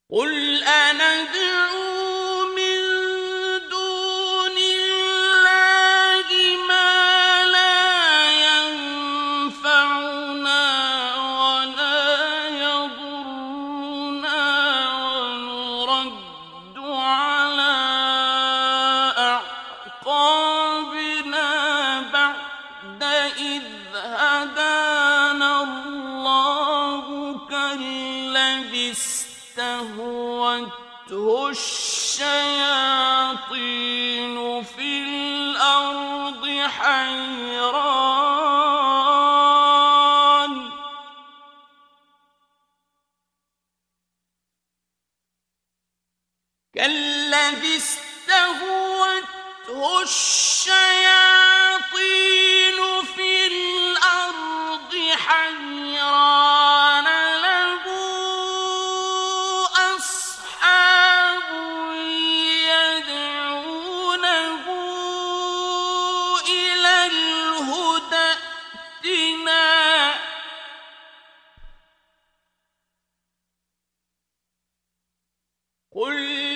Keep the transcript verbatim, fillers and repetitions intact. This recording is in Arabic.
قُلْ أَنَدْعُو مِن دُونِ اللَّهِ مَا لَا يَنفَعُنَا وَلَا يَضُرُّنَا وَنُرَدُّ عَلَىٰ أَعْقَابِنَا بَعْدَ إِذْ هَدَانَا اللَّهُ كَالَّذِي اسْتَهْوَتْهُ الشَّيَاطِينُ فِي الْأَرْضِ حَيْرَانٍ كَالَّذِي اسْتَهْوَتْهُ الشَّيَاطِينُ فِي الْأَرْضِ حَيْرَانَ لَهُ أَصْحَابٌ يَدْعُونَهُ إِلَى الْهُدى ائْتِنَا ۗ قُلْ